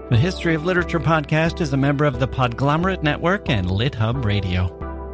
The History of Literature podcast is a member of the Podglomerate Network and LitHub Radio.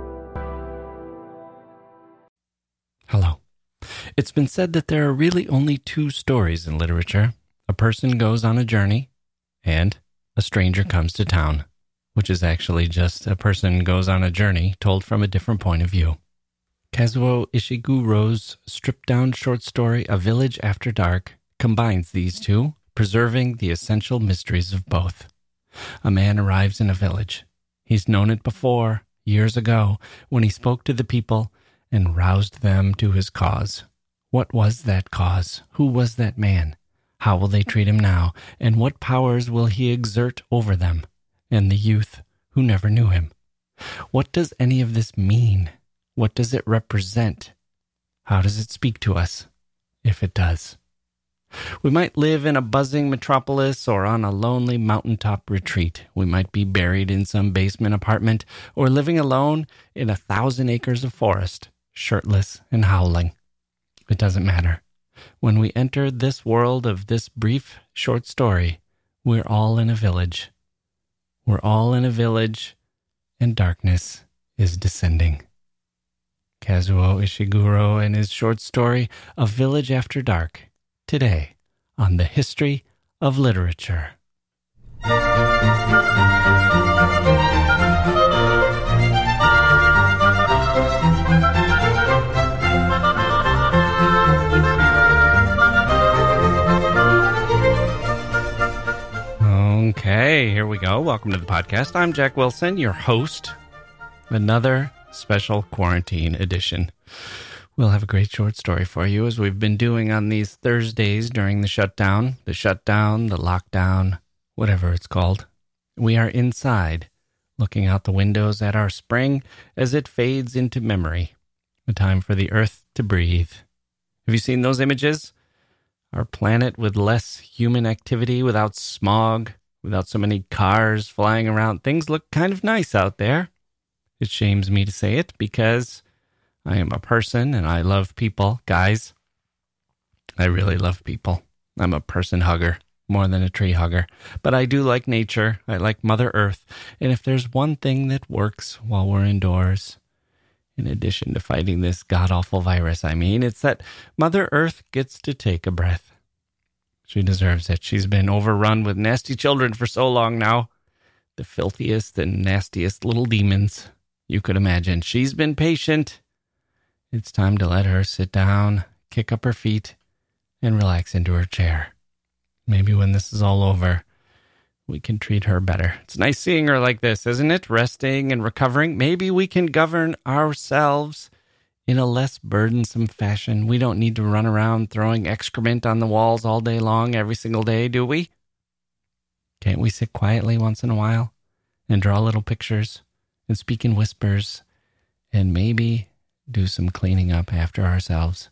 Hello. It's been said that there are really only two stories in literature. A person goes on a journey, and a stranger comes to town, which is actually just a person goes on a journey told from a different point of view. Kazuo Ishiguro's stripped-down short story, A Village After Dark, combines these two, preserving the essential mysteries of both. A man arrives in a village. He's known it before, years ago, when he spoke to the people and roused them to his cause. What was that cause? Who was that man? How will they treat him now? And what powers will he exert over them and the youth who never knew him? What does any of this mean? What does it represent? How does it speak to us, if it does? We might live in a buzzing metropolis or on a lonely mountaintop retreat. We might be buried in some basement apartment or living alone in 1,000 acres of forest, shirtless and howling. It doesn't matter. When we enter this world of this brief, short story, we're all in a village. We're all in a village, and darkness is descending. Kazuo Ishiguro and his short story, A Village After Dark, today on the History of Literature. Okay, here we go. Welcome to the podcast. I'm Jack Wilson, your host. Another special quarantine edition. We'll have a great short story for you, as we've been doing on these Thursdays during the shutdown, the lockdown, whatever it's called. We are inside, looking out the windows at our spring as it fades into memory. A time for the earth to breathe. Have you seen those images? Our planet with less human activity, without smog, without so many cars flying around. Things look kind of nice out there. It shames me to say it because I am a person and I love people. Guys, I really love people. I'm a person hugger more than a tree hugger. But I do like nature. I like Mother Earth. And if there's one thing that works while we're indoors, in addition to fighting this god-awful virus, it's that Mother Earth gets to take a breath. She deserves it. She's been overrun with nasty children for so long now. The filthiest and nastiest little demons you could imagine. She's been patient. It's time to let her sit down, kick up her feet, and relax into her chair. Maybe when this is all over, we can treat her better. It's nice seeing her like this, isn't it? Resting and recovering. Maybe we can govern ourselves in a less burdensome fashion. We don't need to run around throwing excrement on the walls all day long, every single day, do we? Can't we sit quietly once in a while and draw little pictures and speak in whispers and maybe do some cleaning up after ourselves?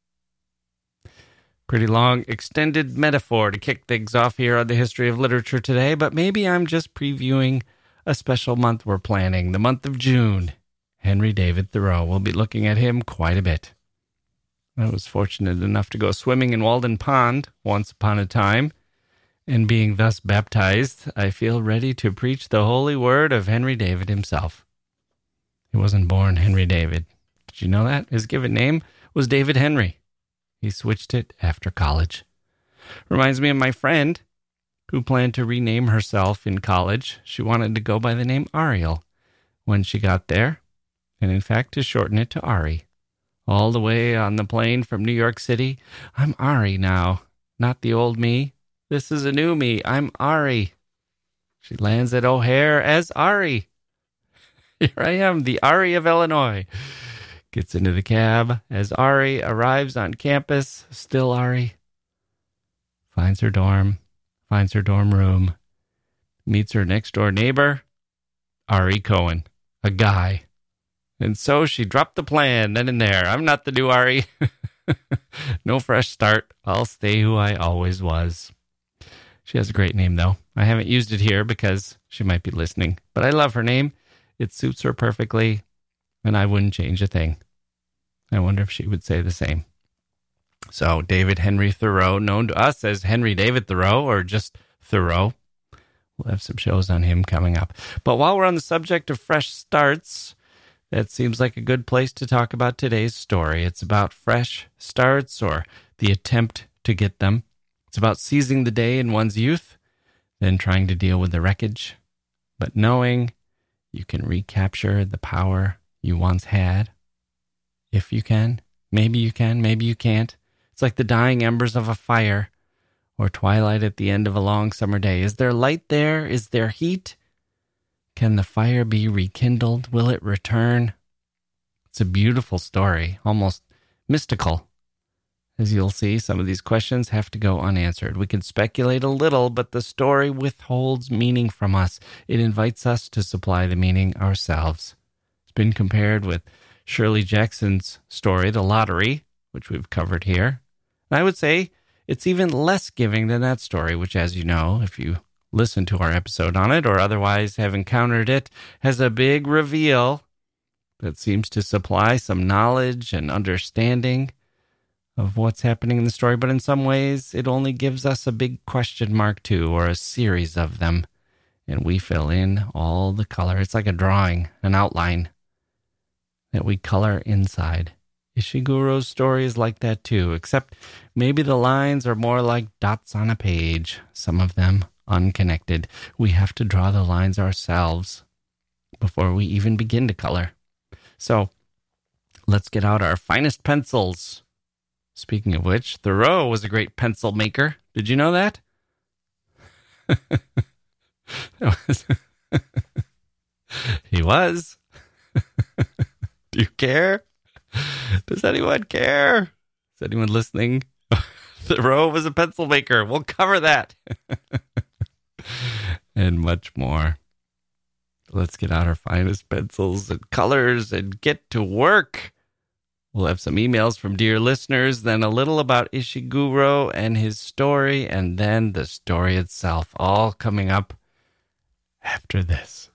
Pretty long, extended metaphor to kick things off here on the History of Literature today, but maybe I'm just previewing a special month we're planning, the month of June. Henry David Thoreau. We'll be looking at him quite a bit. I was fortunate enough to go swimming in Walden Pond once upon a time, and being thus baptized, I feel ready to preach the holy word of Henry David himself. He wasn't born Henry David. Did you know that? His given name was David Henry. He switched it after college. Reminds me of my friend who planned to rename herself in college. She wanted to go by the name Ariel when she got there, and in fact to shorten it to Ari. All the way on the plane from New York City, I'm Ari now, not the old me. This is a new me. I'm Ari. She lands at O'Hare as Ari. Here I am, the Ari of Illinois. Gets into the cab as Ari arrives on campus, still Ari. Finds her dorm room, meets her next door neighbor, Ari Cohen, a guy. And so she dropped the plan then and there. I'm not the new Ari. No fresh start. I'll stay who I always was. She has a great name, though. I haven't used it here because she might be listening. But I love her name. It suits her perfectly, and I wouldn't change a thing. I wonder if she would say the same. So David Henry Thoreau, known to us as Henry David Thoreau, or just Thoreau. We'll have some shows on him coming up. But while we're on the subject of fresh starts, that seems like a good place to talk about today's story. It's about fresh starts, or the attempt to get them. It's about seizing the day in one's youth, then trying to deal with the wreckage, but knowing you can recapture the power you once had. If you can, maybe you can't. It's like the dying embers of a fire, or twilight at the end of a long summer day. Is there light there? Is there heat? Can the fire be rekindled? Will it return? It's a beautiful story, almost mystical. As you'll see, some of these questions have to go unanswered. We can speculate a little, but the story withholds meaning from us. It invites us to supply the meaning ourselves. It's been compared with Shirley Jackson's story, The Lottery, which we've covered here. And I would say it's even less giving than that story, which, as you know, if you listen to our episode on it or otherwise have encountered it, has a big reveal that seems to supply some knowledge and understanding of what's happening in the story, but in some ways it only gives us a big question mark too, or a series of them, and we fill in all the color. It's like a drawing, an outline that we color inside. Ishiguro's story is like that too, except maybe the lines are more like dots on a page, some of them unconnected. We have to draw the lines ourselves before we even begin to color. So let's get out our finest pencils. Speaking of which, Thoreau was a great pencil maker. Did you know that? He was. Do you care? Does anyone care? Is anyone listening? Thoreau was a pencil maker. We'll cover that. And much more. Let's get out our finest pencils and colors and get to work. We'll have some emails from dear listeners, then a little about Ishiguro and his story, and then the story itself, all coming up after this.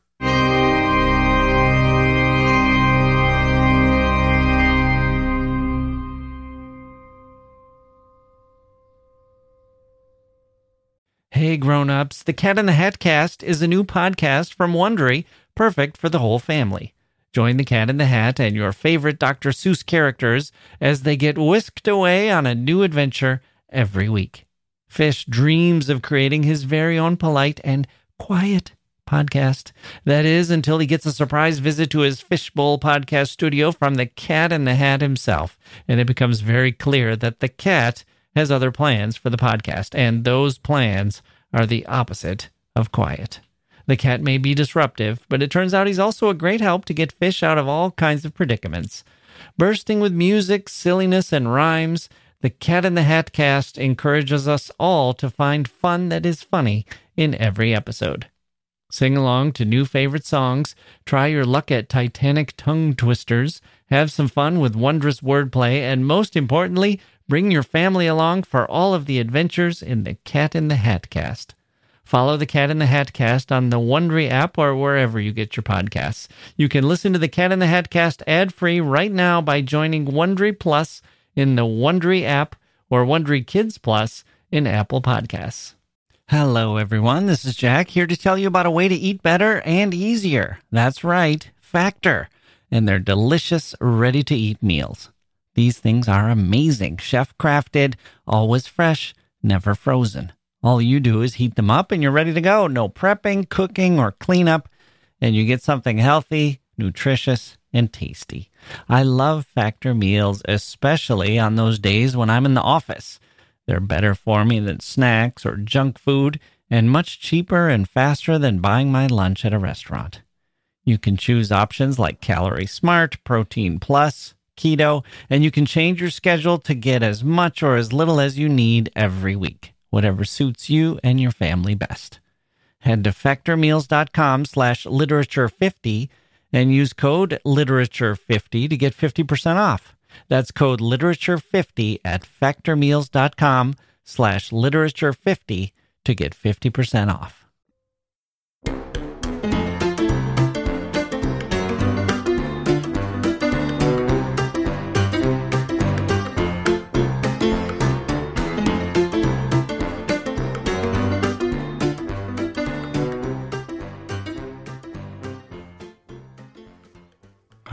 Hey grown-ups, the Cat in the Hat Cast is a new podcast from Wondery, perfect for the whole family. Join the Cat in the Hat and your favorite Dr. Seuss characters as they get whisked away on a new adventure every week. Fish dreams of creating his very own polite and quiet podcast. That is, until he gets a surprise visit to his Fishbowl podcast studio from the Cat in the Hat himself, and it becomes very clear that the cat has other plans for the podcast, and those plans are the opposite of quiet. The cat may be disruptive, but it turns out he's also a great help to get fish out of all kinds of predicaments. Bursting with music, silliness, and rhymes, the Cat in the Hat Cast encourages us all to find fun that is funny in every episode. Sing along to new favorite songs, try your luck at Titanic tongue twisters, have some fun with wondrous wordplay, and most importantly, bring your family along for all of the adventures in the Cat in the Hat Cast. Follow the Cat in the Hat Cast on the Wondery app or wherever you get your podcasts. You can listen to the Cat in the Hat Cast ad-free right now by joining Wondery Plus in the Wondery app or Wondery Kids Plus in Apple Podcasts. Hello, everyone. This is Jack here to tell you about a way to eat better and easier. That's right, Factor, and their delicious, ready-to-eat meals. These things are amazing, chef-crafted, always fresh, never frozen. All you do is heat them up and you're ready to go. No prepping, cooking, or cleanup, and you get something healthy, nutritious, and tasty. I love Factor meals, especially on those days when I'm in the office. They're better for me than snacks or junk food, and much cheaper and faster than buying my lunch at a restaurant. You can choose options like Calorie Smart, Protein Plus, Keto, and you can change your schedule to get as much or as little as you need every week, whatever suits you and your family best. Head to factormeals.com/literature50 and use code literature50 to get 50% off. That's code literature50 at factormeals.com/literature50 to get 50% off.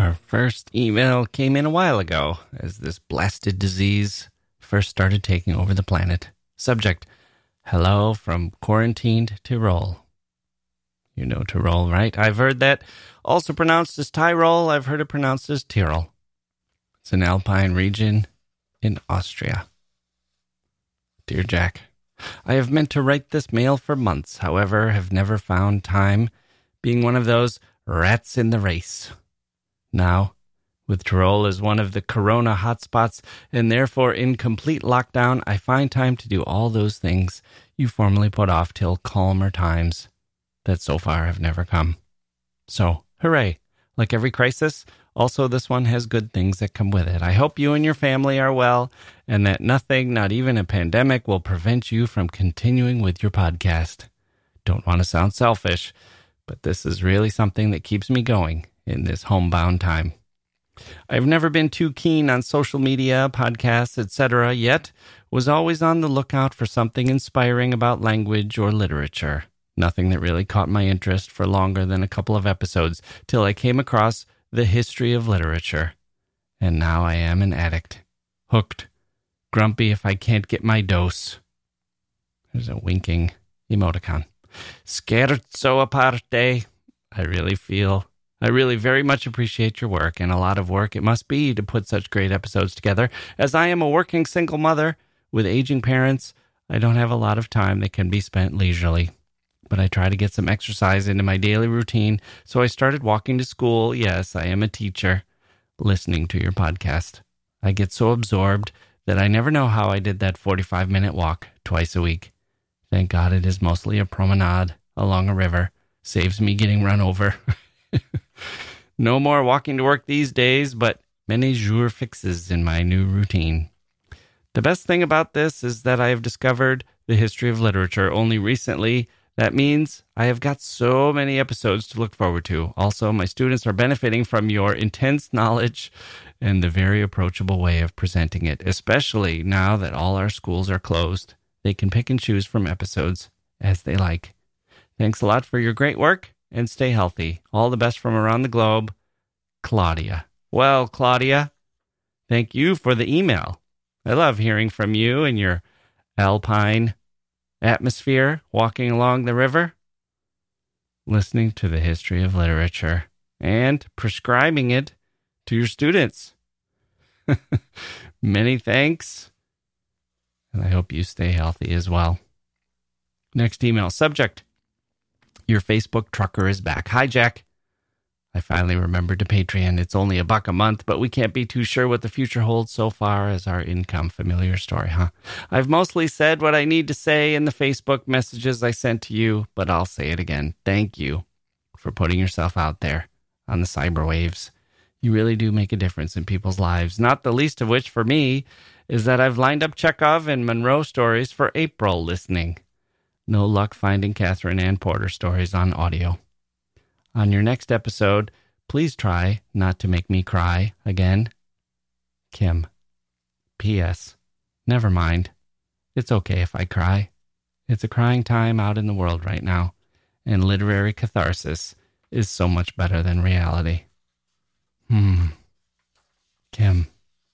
Our first email came in a while ago as this blasted disease first started taking over the planet. Subject, hello from quarantined Tyrol. You know Tyrol, right? I've heard that also pronounced as Tyrol. I've heard it pronounced as Tyrol. It's an alpine region in Austria. Dear Jack, I have meant to write this mail for months, however, have never found time, being one of those rats in the race. Now, with Tyrol as one of the corona hotspots and therefore in complete lockdown, I find time to do all those things you formerly put off till calmer times that so far have never come. So, hooray! Like every crisis, also this one has good things that come with it. I hope you and your family are well and that nothing, not even a pandemic, will prevent you from continuing with your podcast. Don't want to sound selfish, but this is really something that keeps me going in this homebound time. I've never been too keen on social media, podcasts, etc., yet was always on the lookout for something inspiring about language or literature. Nothing that really caught my interest for longer than a couple of episodes till I came across The History of Literature. And now I am an addict. Hooked. Grumpy if I can't get my dose. There's a winking emoticon. Scherzo a parte. I really very much appreciate your work, and a lot of work it must be to put such great episodes together. As I am a working single mother with aging parents, I don't have a lot of time that can be spent leisurely. But I try to get some exercise into my daily routine, so I started walking to school. Yes, I am a teacher, listening to your podcast. I get so absorbed that I never know how I did that 45-minute walk twice a week. Thank God it is mostly a promenade along a river. Saves me getting run over. No more walking to work these days, but many jours fixes in my new routine. The best thing about this is that I have discovered the history of literature only recently. That means I have got so many episodes to look forward to. Also, my students are benefiting from your intense knowledge and the very approachable way of presenting it, especially now that all our schools are closed. They can pick and choose from episodes as they like. Thanks a lot for your great work, and stay healthy. All the best from around the globe, Claudia. Well, Claudia, thank you for the email. I love hearing from you and your alpine atmosphere, walking along the river, listening to the history of literature, and prescribing it to your students. Many thanks, and I hope you stay healthy as well. Next email, subject, your Facebook trucker is back. Hi, Jack. I finally remembered to Patreon. It's only $1 a month, but we can't be too sure what the future holds so far as our income. Familiar story, huh? I've mostly said what I need to say in the Facebook messages I sent to you, but I'll say it again. Thank you for putting yourself out there on the cyber waves. You really do make a difference in people's lives, not the least of which for me is that I've lined up Chekhov and Monroe stories for April listening. No luck finding Catherine Ann Porter stories on audio. On your next episode, please try not to make me cry again. Kim. P.S. Never mind. It's okay if I cry. It's a crying time out in the world right now, and literary catharsis is so much better than reality. Kim.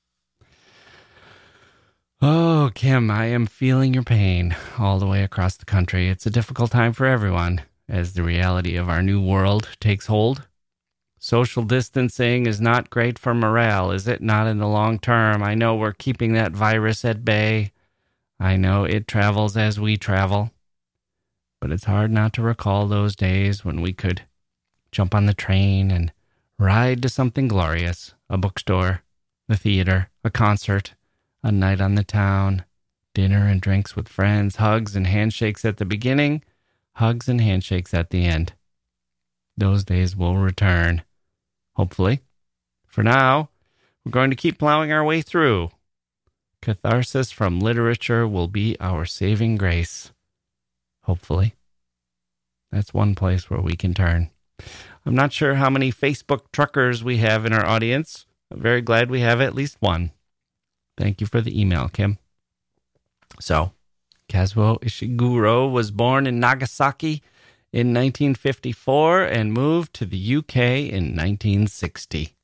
Oh, Kim, I am feeling your pain all the way across the country. It's a difficult time for everyone as the reality of our new world takes hold. Social distancing is not great for morale, is it? Not in the long term. I know we're keeping that virus at bay. I know it travels as we travel. But it's hard not to recall those days when we could jump on the train and ride to something glorious. A bookstore, the theater, a concert, a night on the town, dinner and drinks with friends, hugs and handshakes at the beginning, hugs and handshakes at the end. Those days will return, hopefully. For now, we're going to keep plowing our way through. Catharsis from literature will be our saving grace, hopefully. That's one place where we can turn. I'm not sure how many Facebook truckers we have in our audience. I'm very glad we have at least one. Thank you for the email, Kim. So, Kazuo Ishiguro was born in Nagasaki in 1954 and moved to the UK in 1960.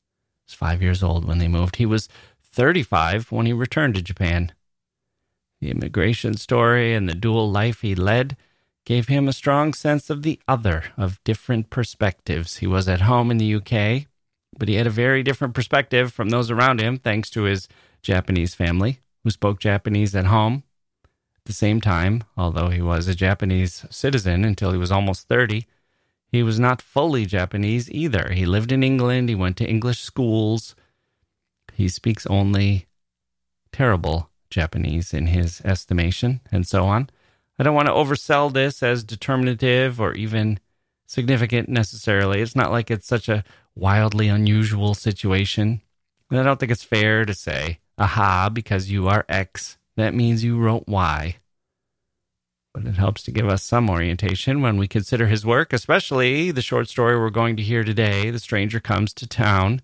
was 5 years old when they moved. He was 35 when he returned to Japan. The immigration story and the dual life he led gave him a strong sense of the other, of different perspectives. He was at home in the UK, but he had a very different perspective from those around him, thanks to his Japanese family, who spoke Japanese at home. At the same time, although he was a Japanese citizen until he was almost 30, he was not fully Japanese either. He lived in England, he went to English schools. He speaks only terrible Japanese in his estimation, and so on. I don't want to oversell this as determinative or even significant necessarily. It's not like it's such a wildly unusual situation. And I don't think it's fair to say, aha, because you are X, that means you wrote Y. But it helps to give us some orientation when we consider his work, especially the short story we're going to hear today, The Stranger Comes to Town.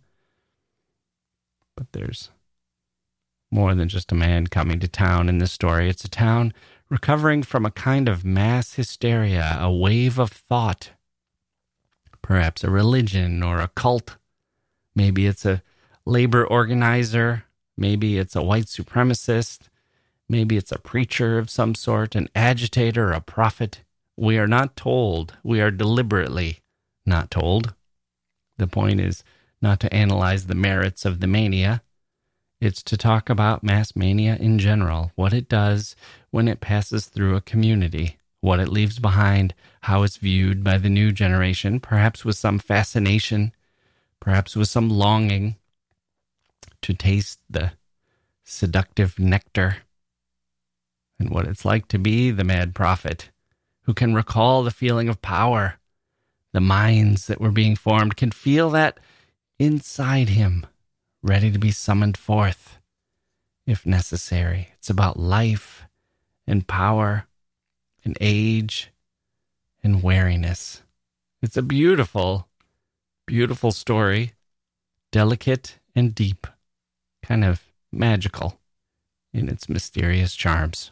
But there's more than just a man coming to town in this story. It's a town recovering from a kind of mass hysteria, a wave of thought. Perhaps a religion or a cult. Maybe it's a labor organizer. Maybe it's a white supremacist. Maybe it's a preacher of some sort, an agitator, a prophet. We are not told. We are deliberately not told. The point is not to analyze the merits of the mania. It's to talk about mass mania in general, what it does when it passes through a community, what it leaves behind, how it's viewed by the new generation, perhaps with some fascination, perhaps with some longing to taste the seductive nectar, and what it's like to be the mad prophet who can recall the feeling of power. The minds that were being formed can feel that inside him, ready to be summoned forth if necessary. It's about life and power and age and wariness. It's a beautiful, beautiful story, delicate and deep, kind of magical in its mysterious charms.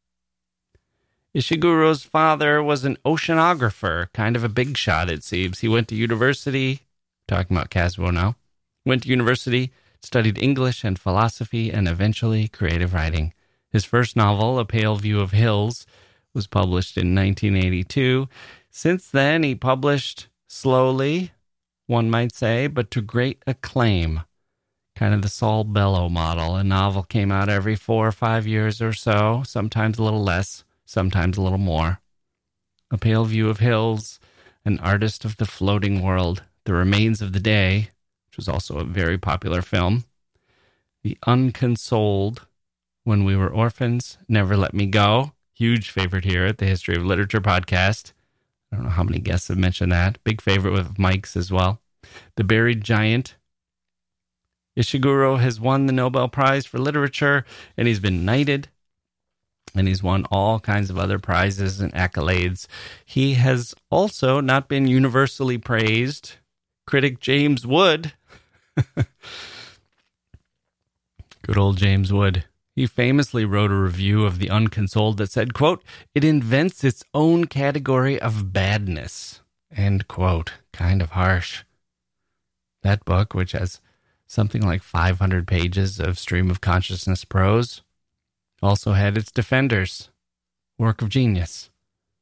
Ishiguro's father was an oceanographer, kind of a big shot, it seems. He went to university, talking about Kazuo now, went to university, studied English and philosophy, and eventually creative writing. His first novel, A Pale View of Hills, was published in 1982. Since then, he published slowly, one might say, but to great acclaim. Kind of the Saul Bellow model. A novel came out every 4 or 5 years or so, sometimes a little less, sometimes a little more. A Pale View of Hills, An Artist of the Floating World, The Remains of the Day, which was also a very popular film. The Unconsoled, When We Were Orphans, Never Let Me Go, huge favorite here at the History of Literature podcast. I don't know how many guests have mentioned that. Big favorite with Mike's as well. The Buried Giant. Ishiguro has won the Nobel Prize for Literature, and he's been knighted, and he's won all kinds of other prizes and accolades. He has also not been universally praised. Critic James Wood, good old James Wood, he famously wrote a review of The Unconsoled that said, quote, "It invents its own category of badness," end quote. Kind of harsh. That book, which has something like 500 pages of stream of consciousness prose, also had its defenders. Work of genius.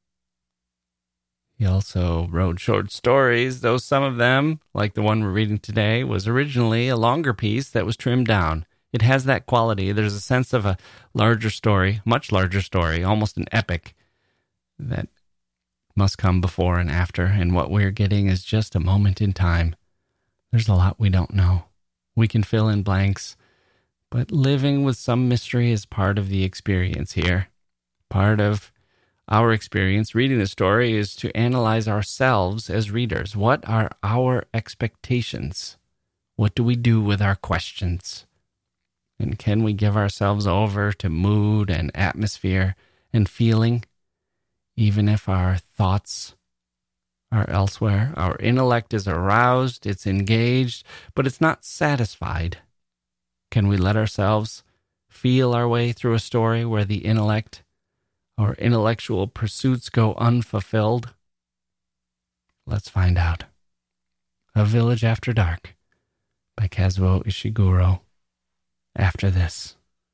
He also wrote short stories, though some of them, like the one we're reading today, was originally a longer piece that was trimmed down. It has that quality. There's a sense of a larger story, much larger story, almost an epic, that must come before and after, and what we're getting is just a moment in time. There's a lot we don't know. We can fill in blanks, but living with some mystery is part of the experience here. Part of our experience reading the story is to analyze ourselves as readers. What are our expectations? What do we do with our questions? And can we give ourselves over to mood and atmosphere and feeling, even if our thoughts are elsewhere? Our intellect is aroused, it's engaged, but it's not satisfied. Can we let ourselves feel our way through a story where the intellect or intellectual pursuits go unfulfilled? Let's find out. A Village After Dark by Kazuo Ishiguro. After this.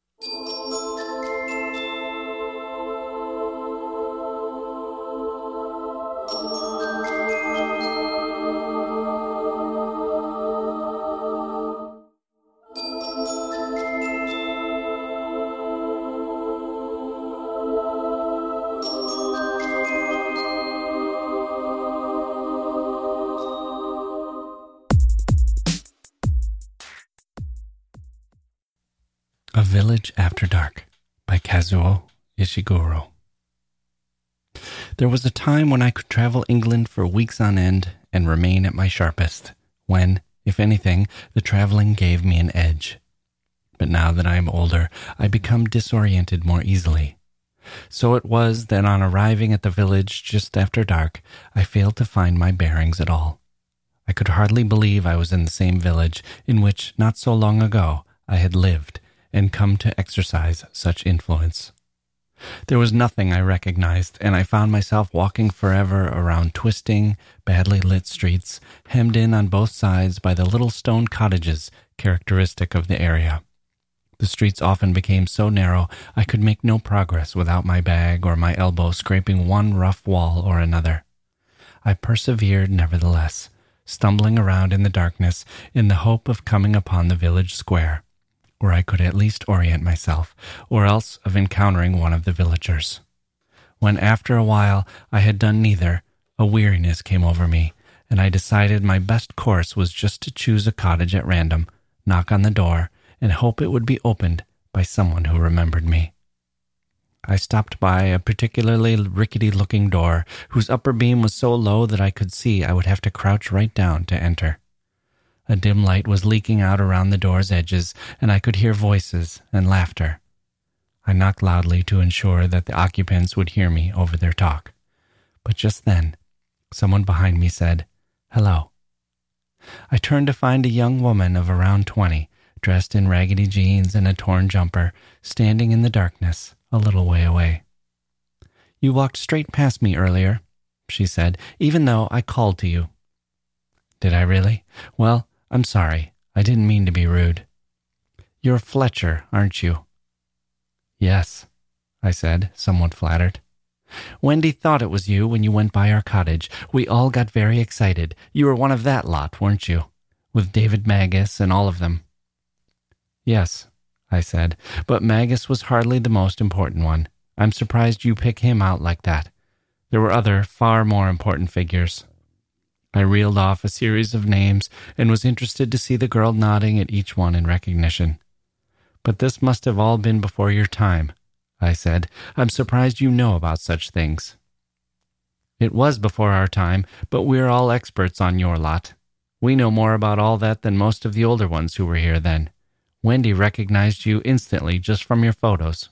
A Village After Dark by Kazuo Ishiguro. There was a time when I could travel England for weeks on end and remain at my sharpest, when, if anything, the traveling gave me an edge. But now that I am older, I become disoriented more easily. So it was that on arriving at the village just after dark, I failed to find my bearings at all. I could hardly believe I was in the same village in which, not so long ago, I had lived and come to exercise such influence. There was nothing I recognized, and I found myself walking forever around twisting, badly lit streets, hemmed in on both sides by the little stone cottages characteristic of the area. The streets often became so narrow I could make no progress without my bag or my elbow scraping one rough wall or another. I persevered nevertheless, stumbling around in the darkness in the hope of coming upon the village square, where I could at least orient myself, or else of encountering one of the villagers. When after a while I had done neither, a weariness came over me, and I decided my best course was just to choose a cottage at random, knock on the door, and hope it would be opened by someone who remembered me. I stopped by a particularly rickety-looking door, whose upper beam was so low that I could see I would have to crouch right down to enter. A dim light was leaking out around the door's edges, and I could hear voices and laughter. I knocked loudly to ensure that the occupants would hear me over their talk. But just then, someone behind me said, "Hello." I turned to find a young woman of around 20, dressed in raggedy jeans and a torn jumper, standing in the darkness a little way away. "You walked straight past me earlier," she said, "even though I called to you." "Did I really? Well, I'm sorry. I didn't mean to be rude." "You're Fletcher, aren't you?" "Yes," I said, somewhat flattered. "Wendy thought it was you when you went by our cottage. We all got very excited. You were one of that lot, weren't you? With David Magus and all of them." "Yes," I said, "but Magus was hardly the most important one. I'm surprised you pick him out like that. There were other, far more important figures." I reeled off a series of names and was interested to see the girl nodding at each one in recognition. "But this must have all been before your time," I said. "I'm surprised you know about such things." "It was before our time, but we're all experts on your lot. We know more about all that than most of the older ones who were here then. Wendy recognized you instantly just from your photos."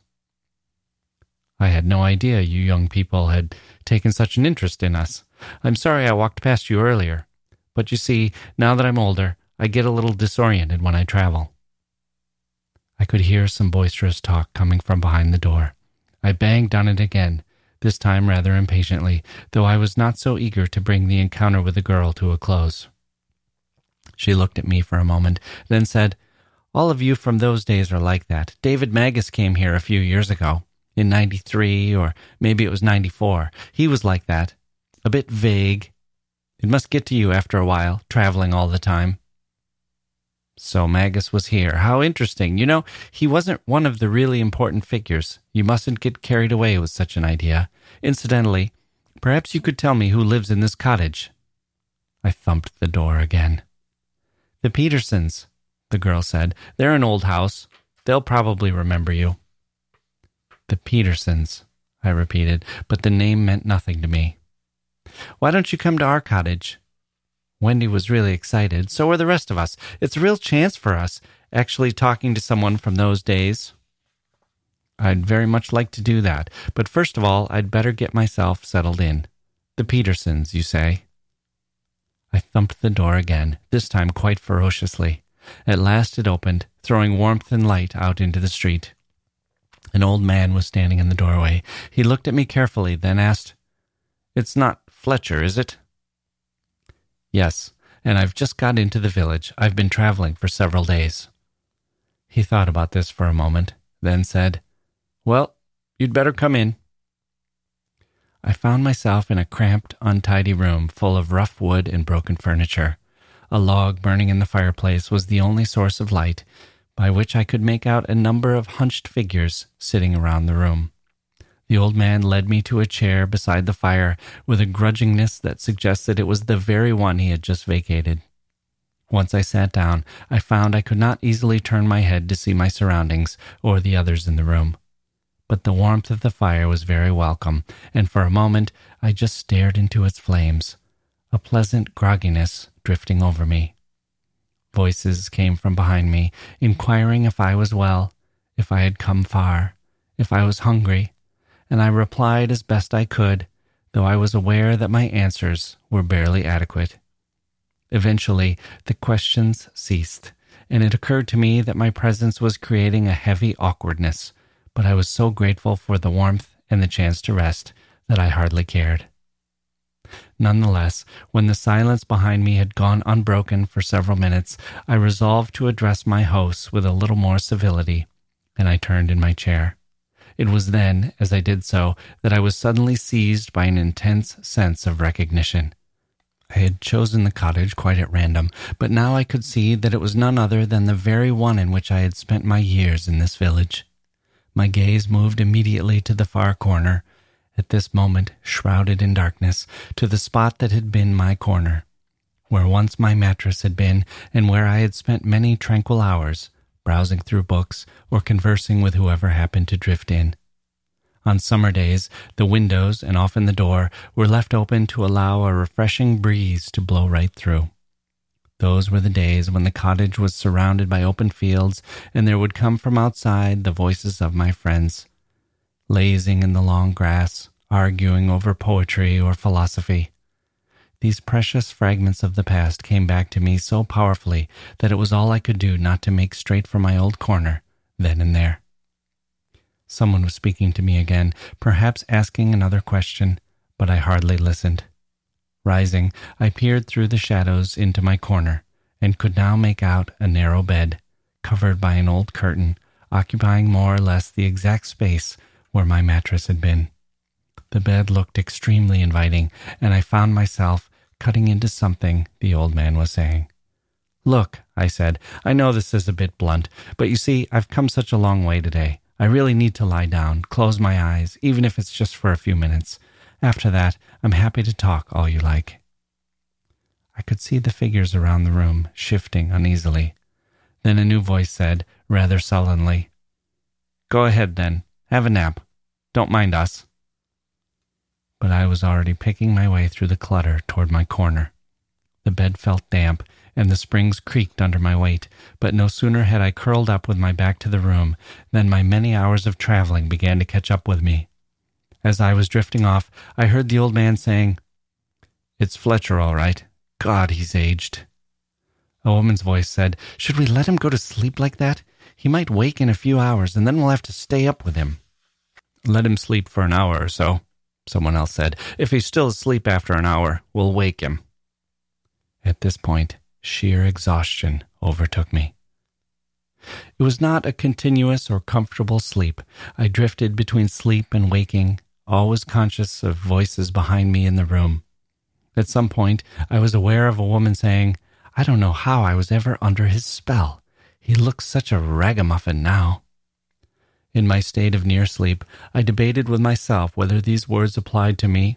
"I had no idea you young people had taken such an interest in us. I'm sorry I walked past you earlier. But you see, now that I'm older, I get a little disoriented when I travel." I could hear some boisterous talk coming from behind the door. I banged on it again, this time rather impatiently, though I was not so eager to bring the encounter with the girl to a close. She looked at me for a moment, then said, "All of you from those days are like that. David Magus came here a few years ago, in 93, or maybe it was 94. He was like that. A bit vague. It must get to you after a while, traveling all the time." "So Magus was here. How interesting. You know, he wasn't one of the really important figures. You mustn't get carried away with such an idea. Incidentally, perhaps you could tell me who lives in this cottage." I thumped the door again. "The Petersons," the girl said. "They're an old house. They'll probably remember you." "The Petersons," I repeated, but the name meant nothing to me. "Why don't you come to our cottage?" Wendy was really excited. So were the rest of us. It's a real chance for us, actually talking to someone from those days. "I'd very much like to do that, but first of all, I'd better get myself settled in. The Petersons, you say?" I thumped the door again, this time quite ferociously. At last it opened, throwing warmth and light out into the street. An old man was standing in the doorway. He looked at me carefully, then asked, "It's not Fletcher, is it?" "Yes, and I've just got into the village. I've been traveling for several days." He thought about this for a moment, then said, "Well, you'd better come in." I found myself in a cramped, untidy room full of rough wood and broken furniture. A log burning in the fireplace was the only source of light, by which I could make out a number of hunched figures sitting around the room. The old man led me to a chair beside the fire with a grudgingness that suggested it was the very one he had just vacated. Once I sat down, I found I could not easily turn my head to see my surroundings or the others in the room. But the warmth of the fire was very welcome, and for a moment I just stared into its flames, a pleasant grogginess drifting over me. Voices came from behind me, inquiring if I was well, if I had come far, if I was hungry, and I replied as best I could, though I was aware that my answers were barely adequate. Eventually, the questions ceased, and it occurred to me that my presence was creating a heavy awkwardness, but I was so grateful for the warmth and the chance to rest that I hardly cared. Nonetheless, when the silence behind me had gone unbroken for several minutes, I resolved to address my hosts with a little more civility, and I turned in my chair. It was then, as I did so, that I was suddenly seized by an intense sense of recognition. I had chosen the cottage quite at random, but now I could see that it was none other than the very one in which I had spent my years in this village. My gaze moved immediately to the far corner, at this moment shrouded in darkness, to the spot that had been my corner, where once my mattress had been, and where I had spent many tranquil hours, browsing through books or conversing with whoever happened to drift in. On summer days, the windows, and often the door, were left open to allow a refreshing breeze to blow right through. Those were the days when the cottage was surrounded by open fields, and there would come from outside the voices of my friends, lazing in the long grass, arguing over poetry or philosophy. These precious fragments of the past came back to me so powerfully that it was all I could do not to make straight for my old corner, then and there. Someone was speaking to me again, perhaps asking another question, but I hardly listened. Rising, I peered through the shadows into my corner, and could now make out a narrow bed, covered by an old curtain, occupying more or less the exact space where my mattress had been. The bed looked extremely inviting, and I found myself cutting into something the old man was saying. "Look," I said, "I know this is a bit blunt, but you see, I've come such a long way today. I really need to lie down, close my eyes, even if it's just for a few minutes. After that, I'm happy to talk all you like." I could see the figures around the room shifting uneasily. Then a new voice said, rather sullenly, "Go ahead then, have a nap. Don't mind us." But I was already picking my way through the clutter toward my corner. The bed felt damp, and the springs creaked under my weight, but no sooner had I curled up with my back to the room than my many hours of traveling began to catch up with me. As I was drifting off, I heard the old man saying, "It's Fletcher, all right. God, he's aged." A woman's voice said, "Should we let him go to sleep like that? He might wake in a few hours, and then we'll have to stay up with him." "Let him sleep for an hour or so," someone else said. "If he's still asleep after an hour, we'll wake him." At this point, sheer exhaustion overtook me. It was not a continuous or comfortable sleep. I drifted between sleep and waking, always conscious of voices behind me in the room. At some point, I was aware of a woman saying, "I don't know how I was ever under his spell. He looks such a ragamuffin now." In my state of near sleep, I debated with myself whether these words applied to me,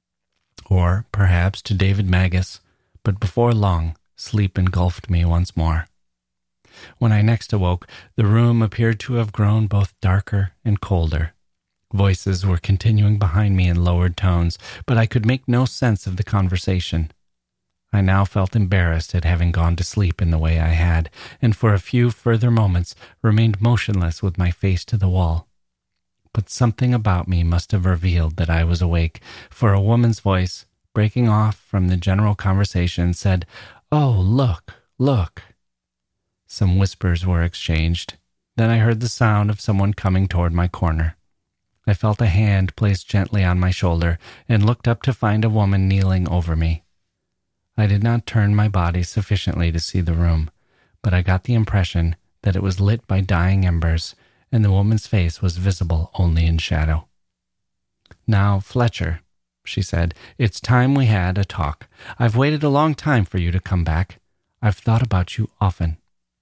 or perhaps to David Magus, but before long, sleep engulfed me once more. When I next awoke, the room appeared to have grown both darker and colder. Voices were continuing behind me in lowered tones, but I could make no sense of the conversation. I now felt embarrassed at having gone to sleep in the way I had, and for a few further moments remained motionless with my face to the wall. But something about me must have revealed that I was awake, for a woman's voice, breaking off from the general conversation, said, "Oh, look, look." Some whispers were exchanged. Then I heard the sound of someone coming toward my corner. I felt a hand placed gently on my shoulder and looked up to find a woman kneeling over me. I did not turn my body sufficiently to see the room, but I got the impression that it was lit by dying embers, and the woman's face was visible only in shadow. "Now, Fletcher," she said, "it's time we had a talk. I've waited a long time for you to come back. I've thought about you often."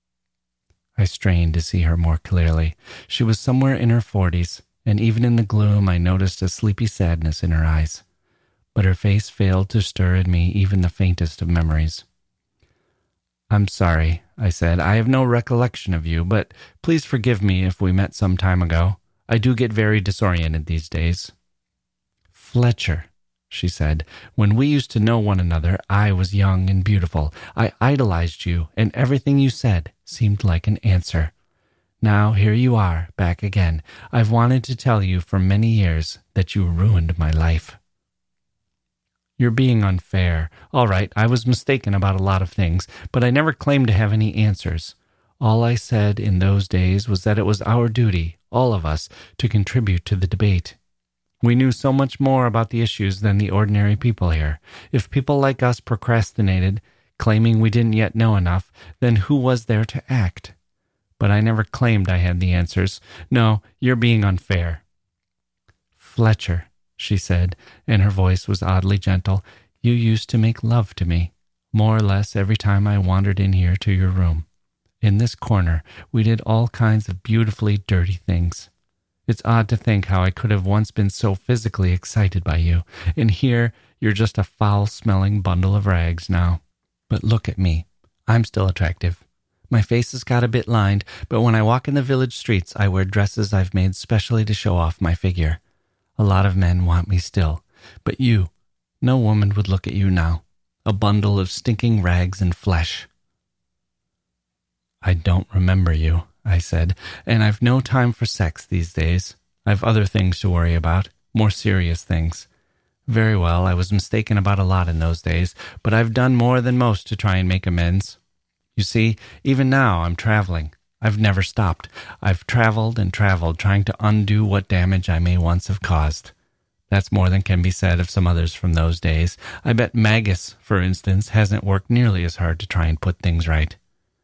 I strained to see her more clearly. She was somewhere in her 40s, and even in the gloom I noticed a sleepy sadness in her eyes. But her face failed to stir in me even the faintest of memories. "I'm sorry," I said. "I have no recollection of you, but please forgive me if we met some time ago. I do get very disoriented these days." "Fletcher," she said, "when we used to know one another, I was young and beautiful. I idolized you, and everything you said seemed like an answer. Now here you are, back again. I've wanted to tell you for many years that you ruined my life." "You're being unfair. All right, I was mistaken about a lot of things, but I never claimed to have any answers. All I said in those days was that it was our duty, all of us, to contribute to the debate. We knew so much more about the issues than the ordinary people here. If people like us procrastinated, claiming we didn't yet know enough, then who was there to act? But I never claimed I had the answers. No, you're being unfair." "Fletcher," she said, and her voice was oddly gentle, "you used to make love to me, more or less every time I wandered in here to your room. In this corner, we did all kinds of beautifully dirty things. It's odd to think how I could have once been so physically excited by you, and here you're just a foul-smelling bundle of rags now. But look at me. I'm still attractive. My face has got a bit lined, but when I walk in the village streets, I wear dresses I've made specially to show off my figure. A lot of men want me still, but you, no woman would look at you now. A bundle of stinking rags and flesh." "I don't remember you," I said, "and I've no time for sex these days. I've other things to worry about, more serious things. Very well, I was mistaken about a lot in those days, but I've done more than most to try and make amends. You see, even now I'm traveling. I've never stopped. I've traveled and traveled, trying to undo what damage I may once have caused. That's more than can be said of some others from those days. I bet Magus, for instance, hasn't worked nearly as hard to try and put things right."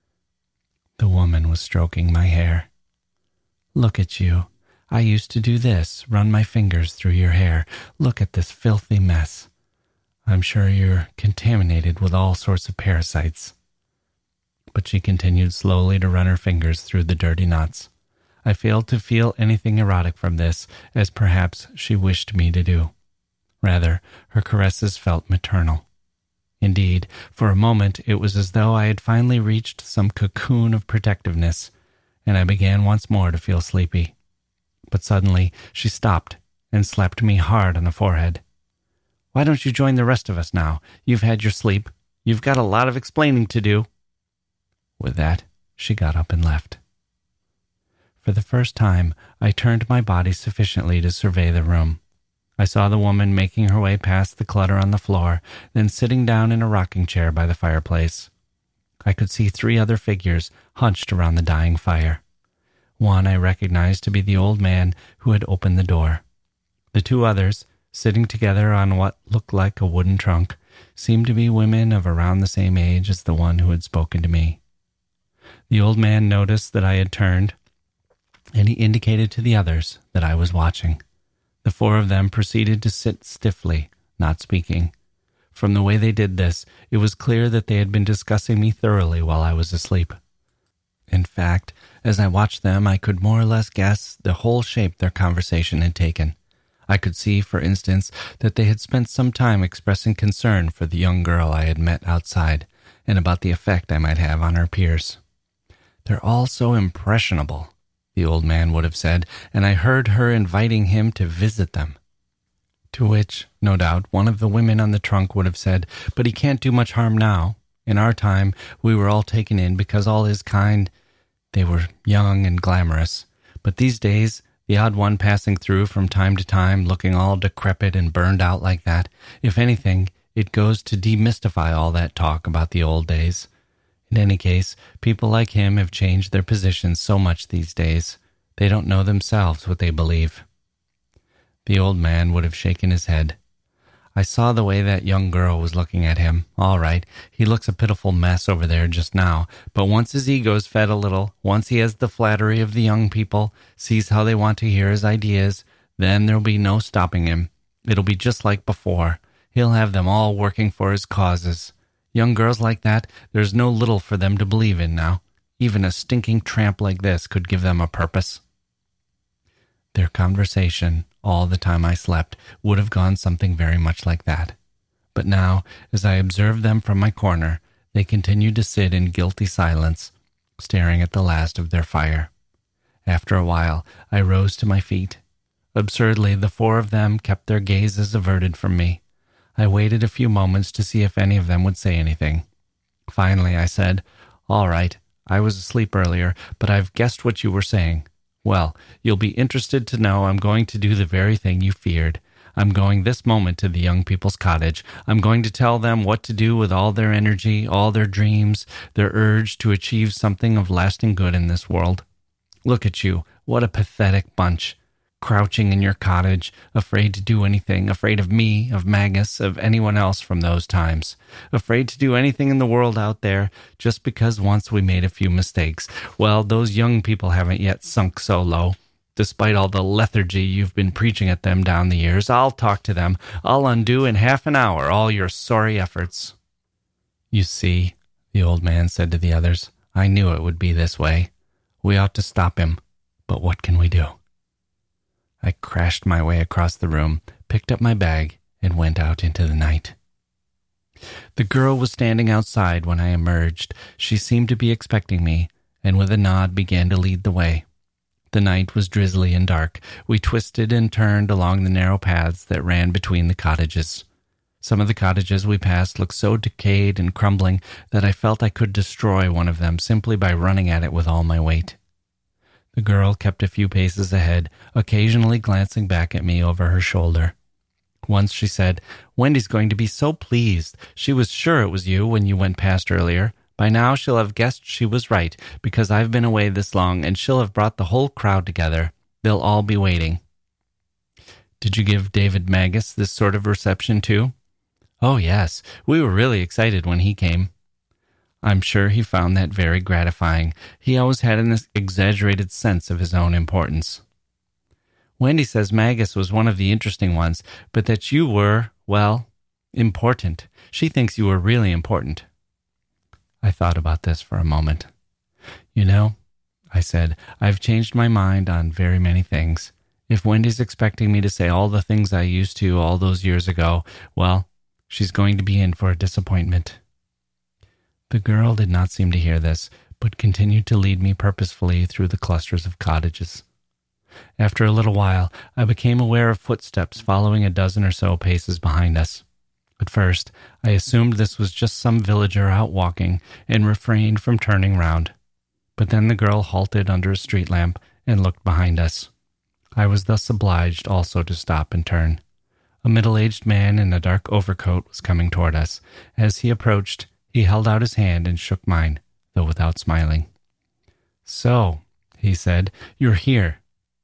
The woman was stroking my hair. "Look at you. I used to do this, run my fingers through your hair. Look at this filthy mess. I'm sure you're contaminated with all sorts of parasites." But she continued slowly to run her fingers through the dirty knots. I failed to feel anything erotic from this, as perhaps she wished me to do. Rather, her caresses felt maternal. Indeed, for a moment it was as though I had finally reached some cocoon of protectiveness, and I began once more to feel sleepy. But suddenly she stopped and slapped me hard on the forehead. "Why don't you join the rest of us now? You've had your sleep. You've got a lot of explaining to do." With that, she got up and left. For the first time, I turned my body sufficiently to survey the room. I saw the woman making her way past the clutter on the floor, then sitting down in a rocking chair by the fireplace. I could see 3 other figures hunched around the dying fire. One I recognized to be the old man who had opened the door. The 2 others, sitting together on what looked like a wooden trunk, seemed to be women of around the same age as the one who had spoken to me. The old man noticed that I had turned, and he indicated to the others that I was watching. The 4 of them proceeded to sit stiffly, not speaking. From the way they did this, it was clear that they had been discussing me thoroughly while I was asleep. In fact, as I watched them, I could more or less guess the whole shape their conversation had taken. I could see, for instance, that they had spent some time expressing concern for the young girl I had met outside, and about the effect I might have on her peers. "They're all so impressionable," the old man would have said, and I heard her inviting him to visit them. To which, no doubt, one of the women on the trunk would have said, "But he can't do much harm now. In our time, we were all taken in because all his kind, they were young and glamorous. But these days, the odd one passing through from time to time, looking all decrepit and burned out like that, if anything, it goes to demystify all that talk about the old days. In any case, people like him have changed their positions so much these days, they don't know themselves what they believe." The old man would have shaken his head. I saw the way that young girl was looking at him. All right, he looks a pitiful mess over there just now, but once his ego's fed a little, once he has the flattery of the young people, sees how they want to hear his ideas, then there'll be no stopping him. It'll be just like before. He'll have them all working for his causes. Young girls like that, there's no little for them to believe in now. Even a stinking tramp like this could give them a purpose. Their conversation, all the time I slept, would have gone something very much like that. But now, as I observed them from my corner, they continued to sit in guilty silence, staring at the last of their fire. After a while, I rose to my feet. Absurdly, the four of them kept their gazes averted from me. I waited a few moments to see if any of them would say anything. Finally, I said, "All right, I was asleep earlier, but I've guessed what you were saying. Well, you'll be interested to know I'm going to do the very thing you feared. I'm going this moment to the young people's cottage. I'm going to tell them what to do with all their energy, all their dreams, their urge to achieve something of lasting good in this world. Look at you, what a pathetic bunch. Crouching in your cottage, afraid to do anything, afraid of me, of Magus, of anyone else from those times. Afraid to do anything in the world out there, just because once we made a few mistakes. Well, those young people haven't yet sunk so low. Despite all the lethargy you've been preaching at them down the years, I'll talk to them. I'll undo in half an hour all your sorry efforts." "You see," the old man said to the others, "I knew it would be this way. We ought to stop him, but what can we do?" I crashed my way across the room, picked up my bag, and went out into the night. The girl was standing outside when I emerged. She seemed to be expecting me, and with a nod began to lead the way. The night was drizzly and dark. We twisted and turned along the narrow paths that ran between the cottages. Some of the cottages we passed looked so decayed and crumbling that I felt I could destroy one of them simply by running at it with all my weight. The girl kept a few paces ahead, occasionally glancing back at me over her shoulder. Once she said, "Wendy's going to be so pleased. She was sure it was you when you went past earlier. By now she'll have guessed she was right, because I've been away this long, and she'll have brought the whole crowd together. They'll all be waiting." "Did you give David Magus this sort of reception too?" "Oh, yes. We were really excited when he came." "I'm sure he found that very gratifying. He always had an exaggerated sense of his own importance." "Wendy says Magus was one of the interesting ones, but that you were, well, important. She thinks you were really important." I thought about this for a moment. "You know," I said, "I've changed my mind on very many things. If Wendy's expecting me to say all the things I used to all those years ago, well, she's going to be in for a disappointment." The girl did not seem to hear this, but continued to lead me purposefully through the clusters of cottages. After a little while, I became aware of footsteps following a dozen or so paces behind us. At first, I assumed this was just some villager out walking and refrained from turning round. But then the girl halted under a street lamp and looked behind us. I was thus obliged also to stop and turn. A middle-aged man in a dark overcoat was coming toward us. As he approached, he held out his hand and shook mine, though without smiling. "So," he said, "you're here."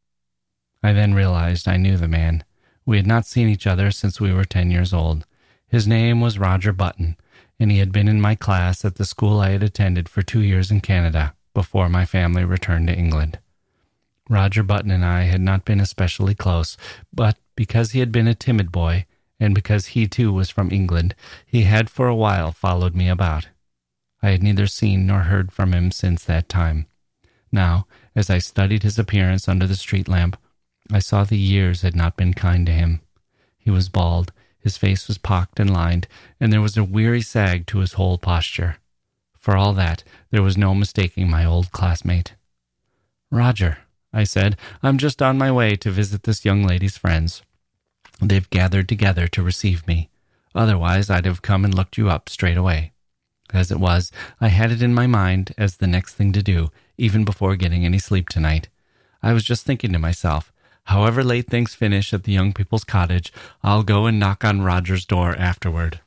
I then realized I knew the man. We had not seen each other since we were 10 years old. His name was Roger Button, and he had been in my class at the school I had attended for 2 years in Canada before my family returned to England. Roger Button and I had not been especially close, but because he had been a timid boy, and because he too was from England, he had for a while followed me about. I had neither seen nor heard from him since that time. Now, as I studied his appearance under the street lamp, I saw the years had not been kind to him. He was bald, his face was pocked and lined, and there was a weary sag to his whole posture. For all that, there was no mistaking my old classmate. "Roger," I said, "I'm just on my way to visit this young lady's friends. They've gathered together to receive me. Otherwise, I'd have come and looked you up straight away. As it was, I had it in my mind as the next thing to do, even before getting any sleep tonight. I was just thinking to myself, however late things finish at the young people's cottage, I'll go and knock on Roger's door afterward."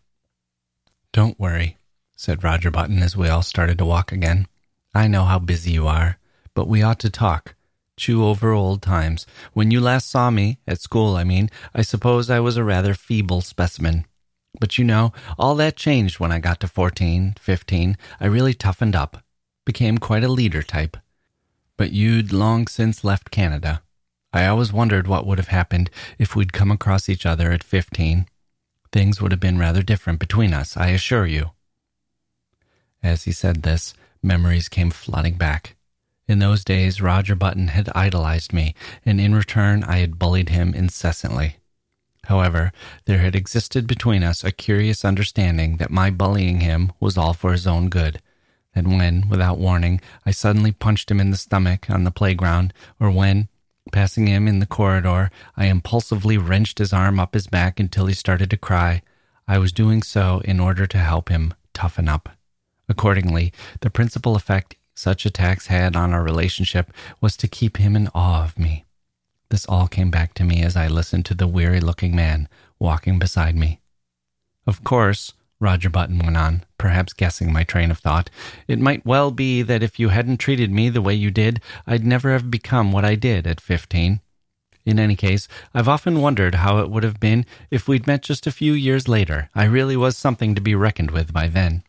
"Don't worry," said Roger Button as we all started to walk again. "I know how busy you are, but we ought to talk. chew over old times. When you last saw me, at school I mean, I suppose I was a rather feeble specimen. But you know, all that changed when I got to 14, 15. I really toughened up, became quite a leader type. But you'd long since left Canada. I always wondered what would have happened if we'd come across each other at 15. Things would have been rather different between us, I assure you. As he said this, memories came flooding back. In those days, Roger Button had idolized me, and in return I had bullied him incessantly. However, there had existed between us a curious understanding that my bullying him was all for his own good, that when, without warning, I suddenly punched him in the stomach on the playground, or when, passing him in the corridor, I impulsively wrenched his arm up his back until he started to cry, I was doing so in order to help him toughen up. Accordingly, the principal effect such attacks had on our relationship was to keep him in awe of me. This all came back to me as I listened to the weary-looking man walking beside me. Of course, Roger Button went on, perhaps guessing my train of thought, it might well be that if you hadn't treated me the way you did, I'd never have become what I did at 15. In any case, I've often wondered how it would have been if we'd met just a few years later. I really was something to be reckoned with by then.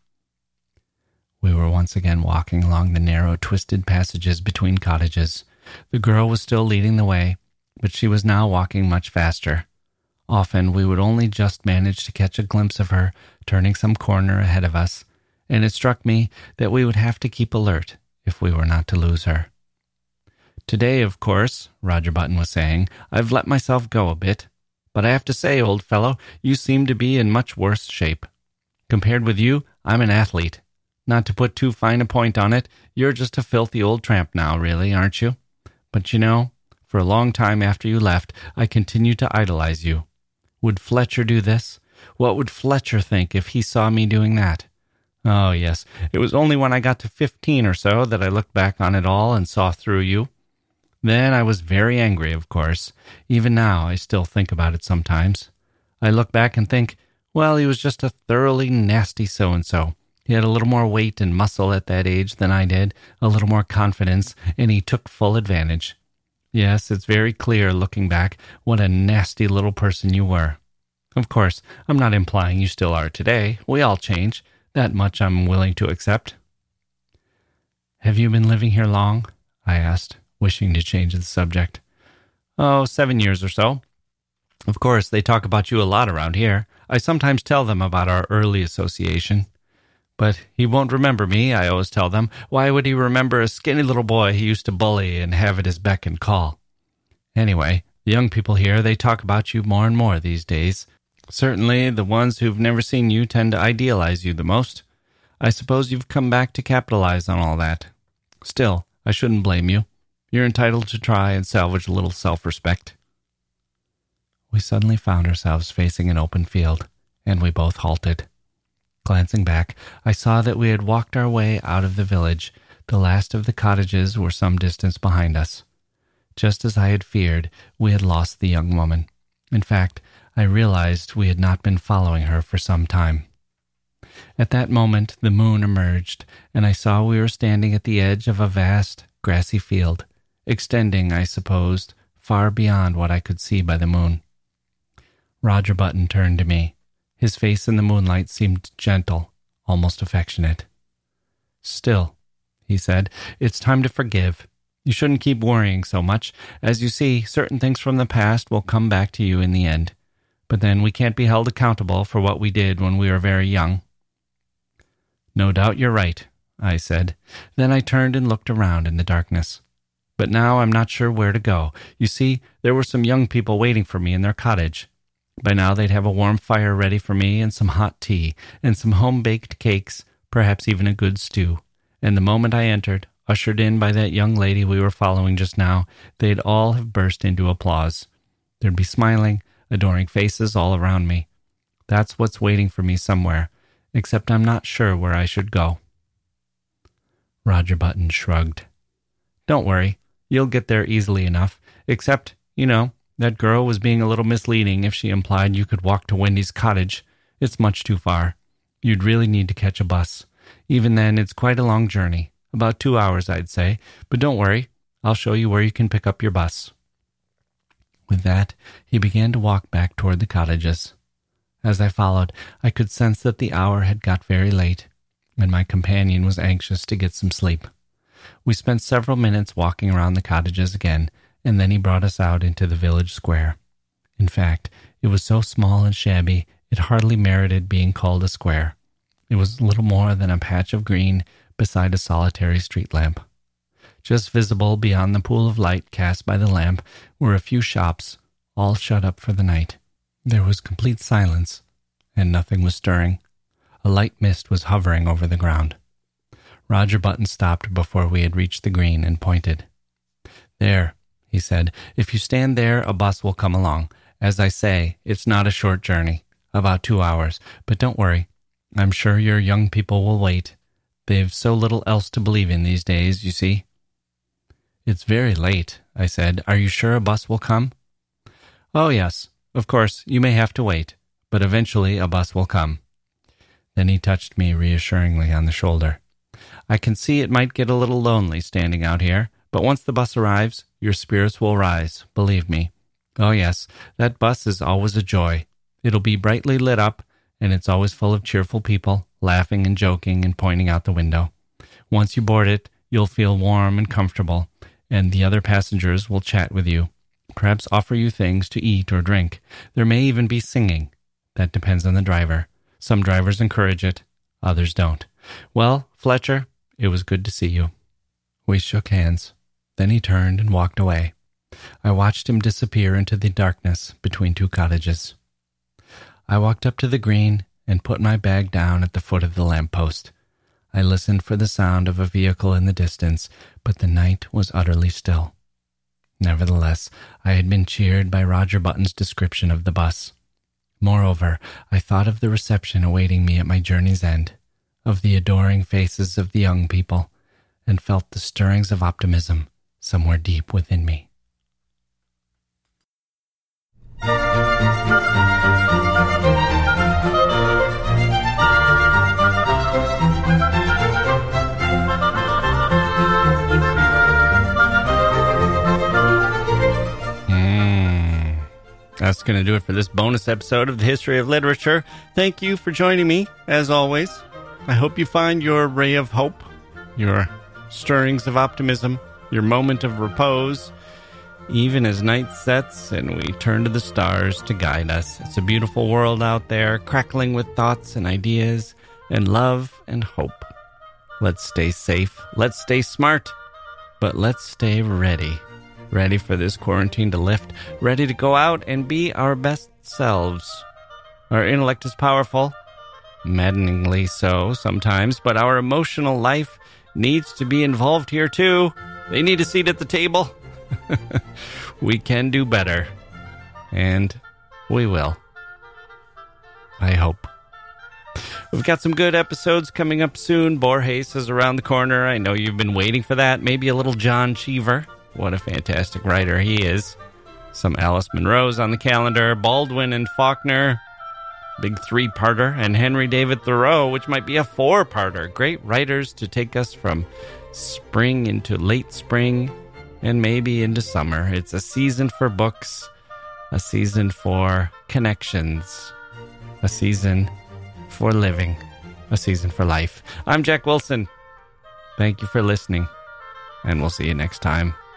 We were once again walking along the narrow, twisted passages between cottages. The girl was still leading the way, but she was now walking much faster. Often we would only just manage to catch a glimpse of her turning some corner ahead of us, and it struck me that we would have to keep alert if we were not to lose her. Today, of course, Roger Button was saying, I've let myself go a bit, but I have to say, old fellow, you seem to be in much worse shape. Compared with you, I'm an athlete. Not to put too fine a point on it, you're just a filthy old tramp now, really, aren't you? But you know, for a long time after you left, I continued to idolize you. Would Fletcher do this? What would Fletcher think if he saw me doing that? Oh, yes, it was only when I got to 15 or so that I looked back on it all and saw through you. Then I was very angry, of course. Even now, I still think about it sometimes. I look back and think, well, he was just a thoroughly nasty so-and-so. He had a little more weight and muscle at that age than I did, a little more confidence, and he took full advantage. Yes, it's very clear, looking back, what a nasty little person you were. Of course, I'm not implying you still are today. We all change. That much I'm willing to accept. Have you been living here long? I asked, wishing to change the subject. Oh, 7 years or so. Of course, they talk about you a lot around here. I sometimes tell them about our early association. But he won't remember me, I always tell them. Why would he remember a skinny little boy he used to bully and have at his beck and call? Anyway, the young people here, they talk about you more and more these days. Certainly, the ones who've never seen you tend to idealize you the most. I suppose you've come back to capitalize on all that. Still, I shouldn't blame you. You're entitled to try and salvage a little self-respect. We suddenly found ourselves facing an open field, and we both halted. Glancing back, I saw that we had walked our way out of the village. The last of the cottages were some distance behind us. Just as I had feared, we had lost the young woman. In fact, I realized we had not been following her for some time. At that moment, the moon emerged, and I saw we were standing at the edge of a vast, grassy field, extending, I supposed, far beyond what I could see by the moon. Roger Button turned to me. His face in the moonlight seemed gentle, almost affectionate. Still, he said, it's time to forgive. You shouldn't keep worrying so much. As you see, certain things from the past will come back to you in the end. But then we can't be held accountable for what we did when we were very young. No doubt you're right, I said. Then I turned and looked around in the darkness. But now I'm not sure where to go. You see, there were some young people waiting for me in their cottage. By now they'd have a warm fire ready for me and some hot tea and some home-baked cakes, perhaps even a good stew. And the moment I entered, ushered in by that young lady we were following just now, they'd all have burst into applause. There'd be smiling, adoring faces all around me. That's what's waiting for me somewhere, except I'm not sure where I should go. Roger Button shrugged. Don't worry, you'll get there easily enough, except, you know, that girl was being a little misleading if she implied you could walk to Wendy's cottage. It's much too far. You'd really need to catch a bus. Even then, it's quite a long journey. About 2 hours, I'd say. But don't worry, I'll show you where you can pick up your bus." With that, he began to walk back toward the cottages. As I followed, I could sense that the hour had got very late, and my companion was anxious to get some sleep. We spent several minutes walking around the cottages again, and then he brought us out into the village square. In fact, it was so small and shabby, it hardly merited being called a square. It was little more than a patch of green beside a solitary street lamp. Just visible beyond the pool of light cast by the lamp were a few shops, all shut up for the night. There was complete silence, and nothing was stirring. A light mist was hovering over the ground. Roger Button stopped before we had reached the green and pointed. "There," he said. "If you stand there, a bus will come along. As I say, it's not a short journey, about 2 hours. But don't worry. I'm sure your young people will wait. They've so little else to believe in these days, you see." "It's very late," I said. "Are you sure a bus will come?" "Oh, yes. Of course, you may have to wait, but eventually a bus will come." Then he touched me reassuringly on the shoulder. "I can see it might get a little lonely standing out here, but once the bus arrives, your spirits will rise, believe me. Oh, yes, that bus is always a joy. It'll be brightly lit up, and it's always full of cheerful people, laughing and joking and pointing out the window. Once you board it, you'll feel warm and comfortable, and the other passengers will chat with you, perhaps offer you things to eat or drink. There may even be singing. That depends on the driver. Some drivers encourage it, others don't. Well, Fletcher, it was good to see you." We shook hands. Then he turned and walked away. I watched him disappear into the darkness between two cottages. I walked up to the green and put my bag down at the foot of the lamp-post. I listened for the sound of a vehicle in the distance, but the night was utterly still. Nevertheless, I had been cheered by Roger Button's description of the bus. Moreover, I thought of the reception awaiting me at my journey's end, of the adoring faces of the young people, and felt the stirrings of optimism somewhere deep within me. That's going to do it for this bonus episode of the History of Literature. Thank you for joining me, as always. I hope you find your ray of hope, your stirrings of optimism, your moment of repose, even as night sets and we turn to the stars to guide us. It's a beautiful world out there, crackling with thoughts and ideas and love and hope. Let's stay safe, let's stay smart, but let's stay ready. Ready for this quarantine to lift, ready to go out and be our best selves. Our intellect is powerful, maddeningly so sometimes, but our emotional life needs to be involved here too. They need a seat at the table. We can do better, and we will. I hope. We've got some good episodes coming up soon. Borges is around the corner. I know you've been waiting for that. Maybe a little John Cheever. What a fantastic writer he is. Some Alice Munro's on the calendar. Baldwin and Faulkner, big 3-parter. And Henry David Thoreau, which might be a 4-parter. Great writers to take us from spring into late spring and maybe into summer. It's a season for books, a season for connections, a season for living, a season for life. I'm Jack Wilson. Thank you for listening, and we'll see you next time.